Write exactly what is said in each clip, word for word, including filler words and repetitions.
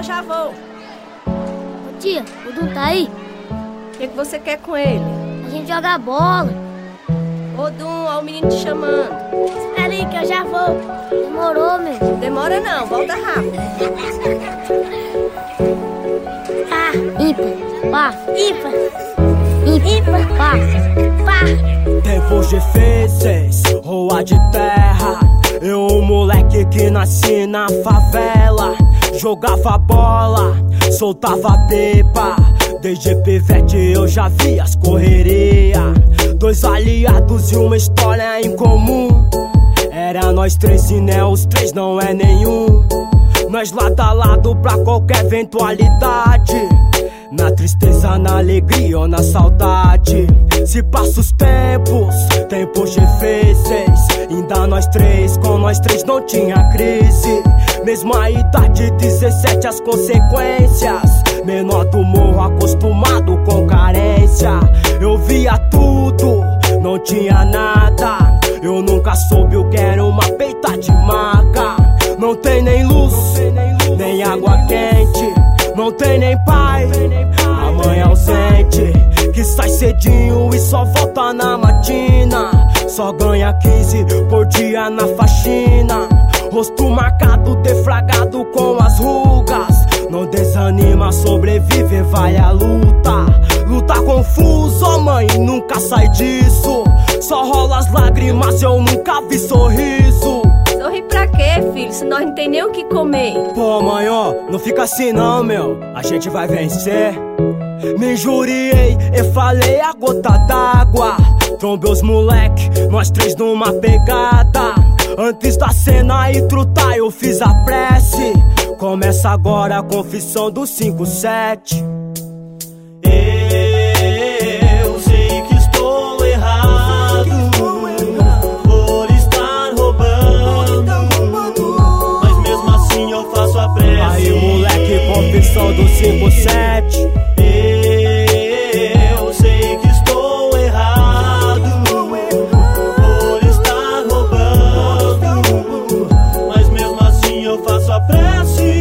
eu já vou. Ô tia, o Dum tá aí? O que, que você quer com ele? A gente joga bola. Ô Dum, ó o menino te chamando. Espera aí que eu já vou. Demorou, meu. Demora não, volta rápido. Ah, ímpar, pá, ímpar, ímpar, pá, pá. Tempos difíceis, rua de terra. Eu, um moleque que nasci na favela. Jogava bola, soltava pipa. Desde pivete eu já vi as correrias. Dois aliados e uma história em comum. Era nós três e né, os três não é nenhum. Nós lado a lado pra qualquer eventualidade. Na tristeza, na alegria ou na saudade. Se passa os tempos, tempos difíceis. Ainda nós três, com nós três não tinha crise. Mesma idade, dezessete as consequências. Menor do morro, acostumado com carência. Eu via tudo, não tinha nada. Eu nunca soube o que era uma peita de maca. Não tem nem luz, nem água quente. Não tem nem pai, a mãe ausente. Que sai cedinho e só volta na matina. Só ganha quinze por dia na faxina. Rosto marcado, defragado com as rugas. Não desanima, sobrevive, vai à luta. Luta confuso, oh mãe, nunca sai disso. Só rola as lágrimas, eu nunca vi sorriso. Sorri pra quê, filho, se nós não tem nem o que comer? Pô, mãe, ó, não fica assim não, meu. A gente vai vencer. Me injuriei e falei a gota d'água. Trombei os moleque, nós três numa pegada. Antes da cena e trutar eu fiz a prece. Começa agora a confissão do cinco sete. Eu sei que estou errado por estar roubando, mas mesmo assim eu faço a prece. Aí moleque, confissão do cinco sete. Eu sei que estou errado por estar roubando, mas mesmo assim eu faço a prece.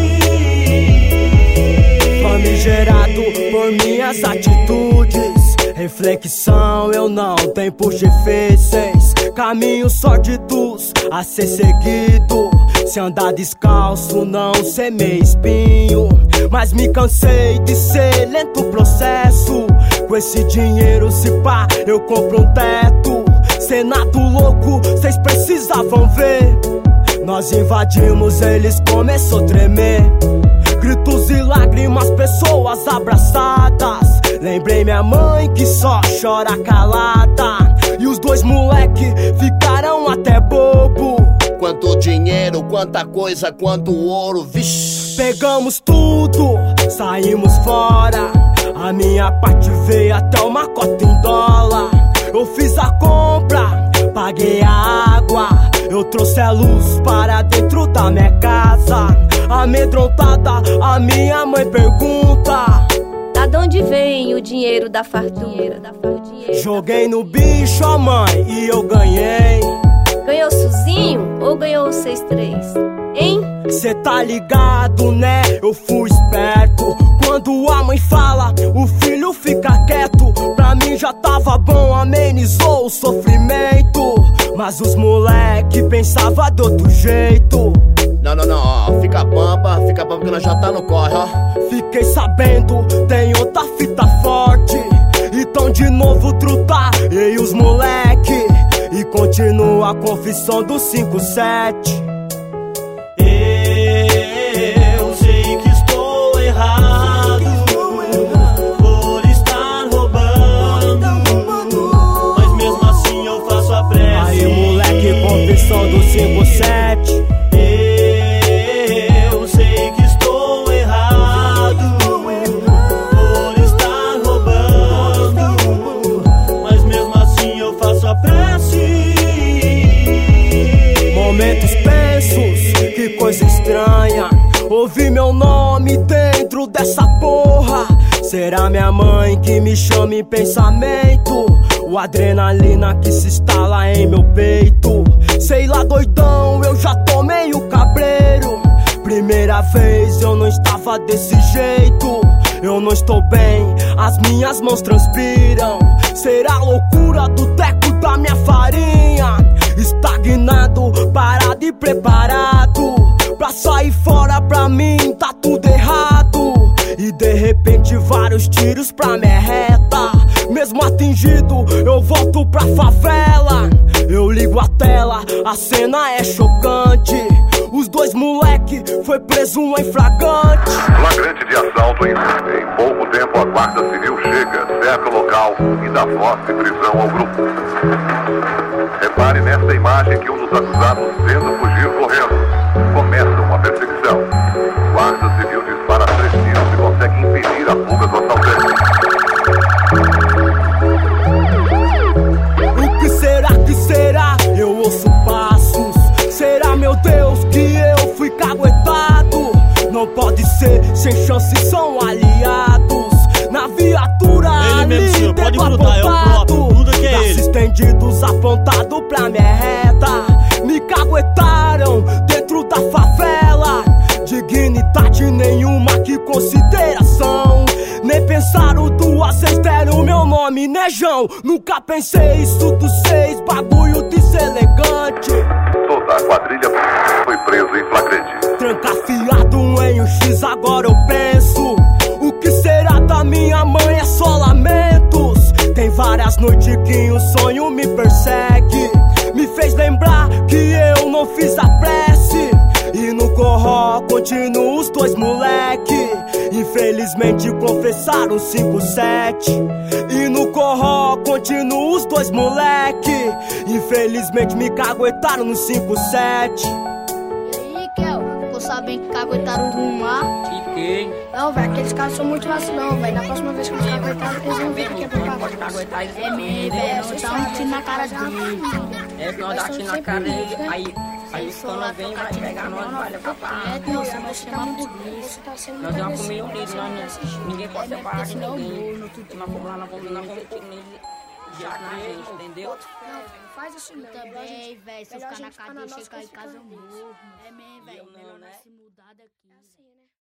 Famigerado por minhas atitudes, reflexão eu não, tempos difíceis. Caminhos sórdidos a ser seguido. Se andar descalço não semeia espinho. Mas me cansei de ser lento o processo. Com esse dinheiro se pá eu compro um teto. Senado louco, cês precisavam ver. Nós invadimos, eles começou a tremer. Gritos e lágrimas, pessoas abraçadas. Lembrei minha mãe que só chora calada. E os dois moleque ficaram até bobo. Quanto dinheiro, quanta coisa, quanto ouro, vixi. Pegamos tudo, saímos fora. A minha parte veio até uma cota em dólar. Eu fiz a compra, paguei a água. Eu trouxe a luz para dentro da minha casa. Amedrontada, a minha mãe pergunta: da de onde vem o dinheiro da fartura? Joguei no bicho, ó mãe, e eu ganhei. Ganhou sozinho ou ganhou os seis três? Hein? Cê tá ligado, né? Eu fui esperto. Quando a mãe fala, o filho fica quieto. Pra mim já tava bom, amenizou o sofrimento. Mas os moleque pensava de outro jeito. Não, não, não, ó, fica pampa, fica pampa que nós já tá no corre, ó. Fiquei sabendo, tem outra fita forte. Então de novo trutar, e os moleque. E continua a confissão do cinco sete. Eu sei que estou errado por estar roubando, mas mesmo assim eu faço a prece. Aí moleque, confissão do cinco sete. Eu sei que estou errado por estar roubando, mas mesmo assim eu faço a prece. Momentos tensos, que coisa estranha. Ouvi meu nome dentro dessa porra. Será minha mãe que me chama em pensamento? O adrenalina que se instala em meu peito. Sei lá, doidão, eu já tô meio cabreiro. primeira vez eu não estava desse jeito. Eu não estou bem, as minhas mãos transpiram. Será a loucura do teco da minha farinha? Estagnado, parado e preparado pra sair fora, pra mim tá tudo errado. E de repente vários tiros pra minha reta. Mesmo atingido, eu volto pra favela. Eu ligo a tela, a cena é chocante. Os dois moleque foi preso em flagrante. Flagrante de assalto em, em pouco tempo a guarda civil chega, cerca o local e dá voz de prisão ao grupo. Repare nesta imagem que um dos acusados tenta fugir correndo. Começa uma perseguição. Guarda civil dispara três tiros e consegue impedir a fuga do assaltante. O que será que será? Eu ouço passos. Será, meu Deus, que eu fui caguetado? Não pode ser, sem chance são aliados. Na viatura ele ali, mesmo, senhor, pode dedo grudar, é o próprio, gruda que é braços ele. estendidos apontado pra minha reta. Me caguetaram dentro da favela. Dignidade nenhuma, que consideração. Nem pensaram duas vezes, deram meu nome, Nejão. Nunca pensei isso dos seis, bagulho deselegante. Toda a quadrilha foi presa em flagrante. Trancafiado em um X, agora eu penso. O que será da minha mãe? É só lamentos. Tem várias noites que um sonho me persegue. Me fez lembrar que eu não fiz a prece. E no corró continuam os dois moleque. Infelizmente confessaram cinco sete. E no corró continuam os dois moleque. Infelizmente me caguetaram no cinco sete. E aí, Kel? Ficou sabendo que caguetaram o rumo lá? Fiquei. Não, velho, aqueles caras são muito vacilão, velho. Na próxima vez que eles caguetaram, eles vão vir aqui pra cá. Pode caguetar eles. É mesmo, velho. Você dá um tiro na cara dele. É, nós dá tiro na cara dele, aí, aí os canos vêm, vai pegar nós, vai levar pra É, não, você vai chamar a polícia. nós deu uma comida unida, nós ninguém pode separar de ninguém. Nós fomos lá, nós fomos, nós fomos tirar nele, já na gente, entendeu? Não, velho, faz isso não. Também, velho, se eu Melhor ficar a na gente ficar na cadeia, nossa chegar em casa eu consciência. morro. É mesmo, velho. não, Melhor né? nós se mudar daqui. É assim, né?